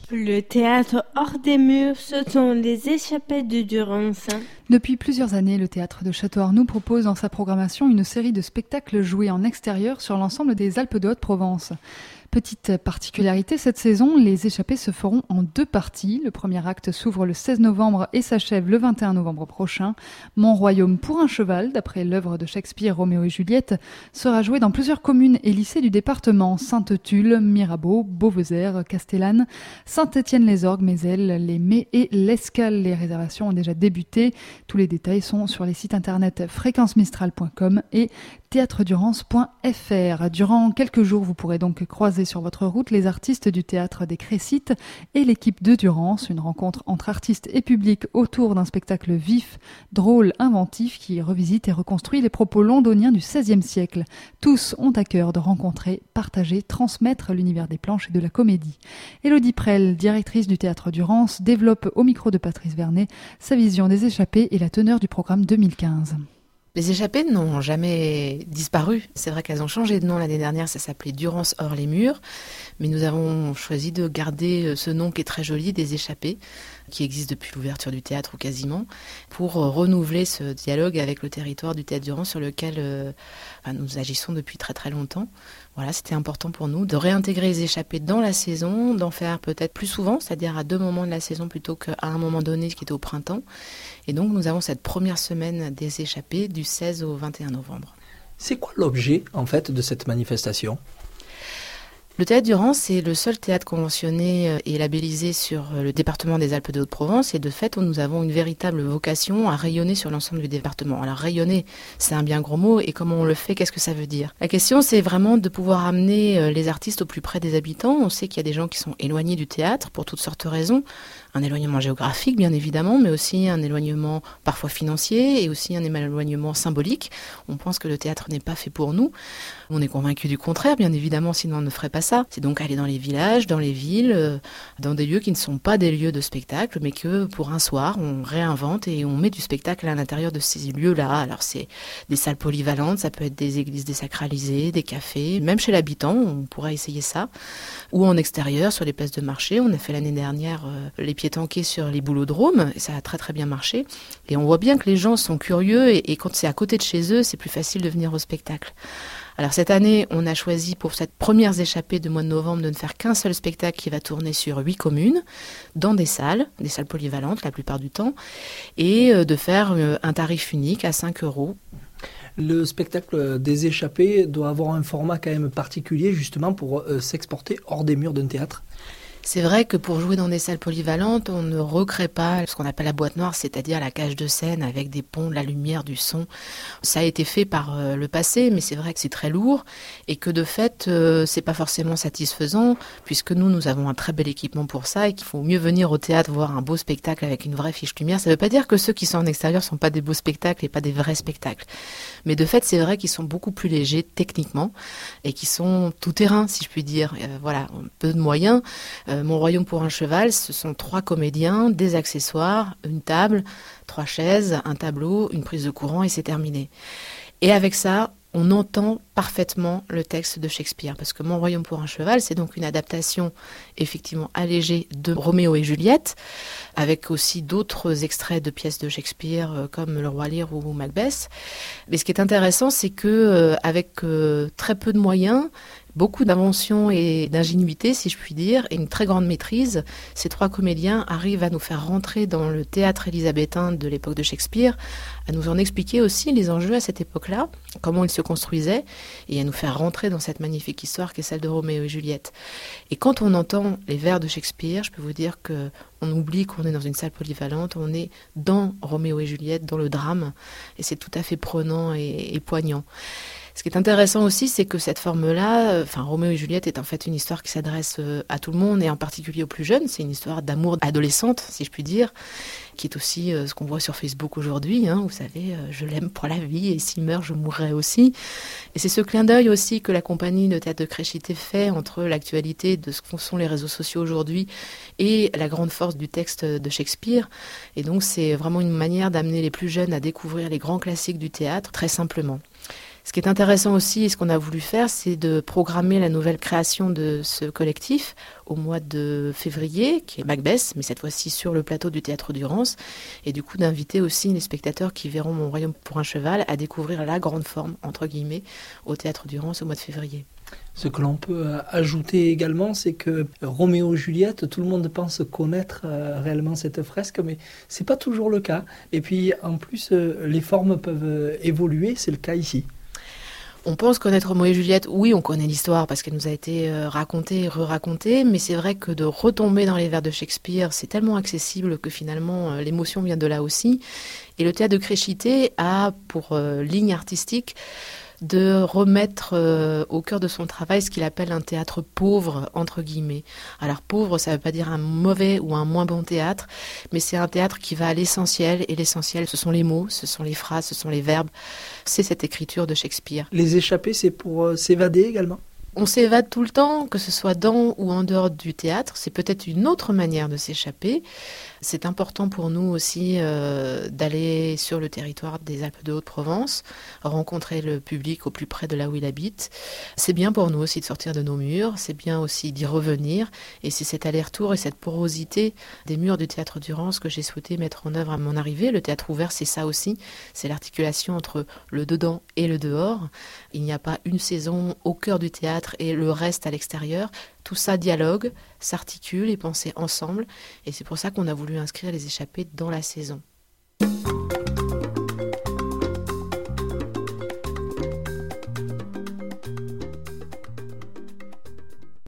Le théâtre hors des murs, ce sont les échappées de Durance. Depuis plusieurs années, le théâtre de Château-Arnoux propose dans sa programmation une série de spectacles joués en extérieur sur l'ensemble des Alpes de Haute-Provence. Petite particularité, cette saison, les échappées se feront en 2 parties. Le premier acte s'ouvre le 16 novembre et s'achève le 21 novembre prochain. Mon royaume pour un cheval, d'après l'œuvre de Shakespeare Roméo et Juliette, sera joué dans plusieurs communes et lycées du département: Sainte-Tulle, Mirabeau, Beauvezaire, Castellane, Saint-Étienne-les-Orgues, Mézelles, les Mets et l'Escale. Les réservations ont déjà débuté. Tous les détails sont sur les sites internet fréquencemistral.com et théâtredurance.fr. Durant quelques jours, vous pourrez donc croiser sur votre route les artistes du théâtre des Crécites et l'équipe de Durance, une rencontre entre artistes et public autour d'un spectacle vif, drôle, inventif qui revisite et reconstruit les propos londoniens du XVIe siècle. Tous ont à cœur de rencontrer, partager, transmettre l'univers des planches et de la comédie. Élodie Prel, directrice du théâtre Durance, développe au micro de Patrice Vernet sa vision des échappées et la teneur du programme 2015. Les échappées n'ont jamais disparu. C'est vrai qu'elles ont changé de nom l'année dernière, ça s'appelait Durance hors les murs. Mais nous avons choisi de garder ce nom qui est très joli, des échappées, qui existe depuis l'ouverture du théâtre ou quasiment, pour renouveler ce dialogue avec le territoire du théâtre Durance sur lequel nous agissons depuis très très longtemps. Voilà, c'était important pour nous de réintégrer les échappées dans la saison, d'en faire peut-être plus souvent, c'est-à-dire à 2 moments de la saison plutôt qu'à un moment donné qui était au printemps. Et donc nous avons cette première semaine des échappées du 16 au 21 novembre. C'est quoi l'objet en fait de cette manifestation ? Le théâtre Durance, c'est le seul théâtre conventionné et labellisé sur le département des Alpes de Haute-Provence. Et de fait, nous avons une véritable vocation à rayonner sur l'ensemble du département. Alors rayonner, c'est un bien gros mot. Et comment on le fait, qu'est-ce que ça veut dire ? La question, c'est vraiment de pouvoir amener les artistes au plus près des habitants. On sait qu'il y a des gens qui sont éloignés du théâtre pour toutes sortes de raisons. Un éloignement géographique, bien évidemment, mais aussi un éloignement parfois financier et aussi un éloignement symbolique. On pense que le théâtre n'est pas fait pour nous. On est convaincu du contraire, bien évidemment, sinon on ne ferait pas ça. C'est donc aller dans les villages, dans les villes, dans des lieux qui ne sont pas des lieux de spectacle, mais que pour un soir, on réinvente et on met du spectacle à l'intérieur de ces lieux-là. Alors c'est des salles polyvalentes, ça peut être des églises désacralisées, des cafés, même chez l'habitant, on pourrait essayer ça. Ou en extérieur, sur les places de marché. On a fait l'année dernière les pieds tanqués sur les boulodromes, et ça a très très bien marché. Et on voit bien que les gens sont curieux, et quand c'est à côté de chez eux, c'est plus facile de venir au spectacle. Alors cette année, on a choisi pour cette première échappée de mois de novembre de ne faire qu'un seul spectacle qui va tourner sur 8 communes, dans des salles polyvalentes la plupart du temps, et de faire un tarif unique à 5 €. Le spectacle des échappées doit avoir un format quand même particulier justement pour s'exporter hors des murs d'un théâtre. C'est vrai que pour jouer dans des salles polyvalentes, on ne recrée pas ce qu'on appelle la boîte noire, c'est-à-dire la cage de scène avec des ponts, de la lumière, du son. Ça a été fait par le passé, mais c'est vrai que c'est très lourd et que de fait, c'est pas forcément satisfaisant puisque nous avons un très bel équipement pour ça et qu'il faut mieux venir au théâtre voir un beau spectacle avec une vraie fiche lumière. Ça veut pas dire que ceux qui sont en extérieur sont pas des beaux spectacles et pas des vrais spectacles. Mais de fait, c'est vrai qu'ils sont beaucoup plus légers techniquement et qui sont tout terrain, si je puis dire. Voilà, peu de moyens. Mon royaume pour un cheval, ce sont 3 comédiens, des accessoires, une table, 3 chaises, un tableau, une prise de courant et c'est terminé. Et avec ça, on entend parfaitement le texte de Shakespeare. Parce que Mon royaume pour un cheval, c'est donc une adaptation effectivement allégée de Roméo et Juliette, avec aussi d'autres extraits de pièces de Shakespeare comme Le Roi Lear ou Macbeth. Mais ce qui est intéressant, c'est que avec très peu de moyens, beaucoup d'invention et d'ingénuité, si je puis dire, et une très grande maîtrise, ces 3 comédiens arrivent à nous faire rentrer dans le théâtre élisabétain de l'époque de Shakespeare, à nous en expliquer aussi les enjeux à cette époque-là, comment ils se construisaient, et à nous faire rentrer dans cette magnifique histoire qui est celle de Roméo et Juliette. Et quand on entend les vers de Shakespeare, je peux vous dire qu'on oublie qu'on est dans une salle polyvalente, on est dans Roméo et Juliette, dans le drame, et c'est tout à fait prenant et poignant. Ce qui est intéressant aussi, c'est que cette forme-là, Roméo et Juliette est en fait une histoire qui s'adresse à tout le monde et en particulier aux plus jeunes. C'est une histoire d'amour adolescente, si je puis dire, qui est aussi ce qu'on voit sur Facebook aujourd'hui. Vous savez, je l'aime pour la vie et s'il meurt, je mourrai aussi. Et c'est ce clin d'œil aussi que la compagnie de théâtre de Créchité fait entre l'actualité de ce que sont les réseaux sociaux aujourd'hui et la grande force du texte de Shakespeare. Et donc, c'est vraiment une manière d'amener les plus jeunes à découvrir les grands classiques du théâtre très simplement. Ce qui est intéressant aussi, et ce qu'on a voulu faire, c'est de programmer la nouvelle création de ce collectif au mois de février, qui est Macbeth, mais cette fois-ci sur le plateau du Théâtre du Rance, et du coup d'inviter aussi les spectateurs qui verront Mon Royaume pour un cheval à découvrir la grande forme, entre guillemets, au Théâtre du Rance au mois de février. Ce que l'on peut ajouter également, c'est que Roméo et Juliette, tout le monde pense connaître réellement cette fresque, mais c'est pas toujours le cas. Et puis en plus, les formes peuvent évoluer, c'est le cas ici. On pense connaître Roméo et Juliette, oui, on connaît l'histoire parce qu'elle nous a été racontée et re-racontée, mais c'est vrai que de retomber dans les vers de Shakespeare, c'est tellement accessible que finalement l'émotion vient de là aussi. Et le théâtre de Créchité a pour ligne artistique de remettre au cœur de son travail ce qu'il appelle un théâtre pauvre, entre guillemets. Alors pauvre, ça ne veut pas dire un mauvais ou un moins bon théâtre, mais c'est un théâtre qui va à l'essentiel, et l'essentiel, ce sont les mots, ce sont les phrases, ce sont les verbes. C'est cette écriture de Shakespeare. Les échappées, c'est pour s'évader également ? On s'évade tout le temps, que ce soit dans ou en dehors du théâtre. C'est peut-être une autre manière de s'échapper. C'est important pour nous aussi d'aller sur le territoire des Alpes de Haute-Provence, rencontrer le public au plus près de là où il habite. C'est bien pour nous aussi de sortir de nos murs, c'est bien aussi d'y revenir. Et c'est cet aller-retour et cette porosité des murs du Théâtre du Rance que j'ai souhaité mettre en œuvre à mon arrivée. Le théâtre ouvert, c'est ça aussi. C'est l'articulation entre le dedans et le dehors. Il n'y a pas une saison au cœur du théâtre et le reste à l'extérieur. Tout ça dialogue, s'articule et pensé ensemble. Et c'est pour ça qu'on a voulu inscrire les échappées dans la saison.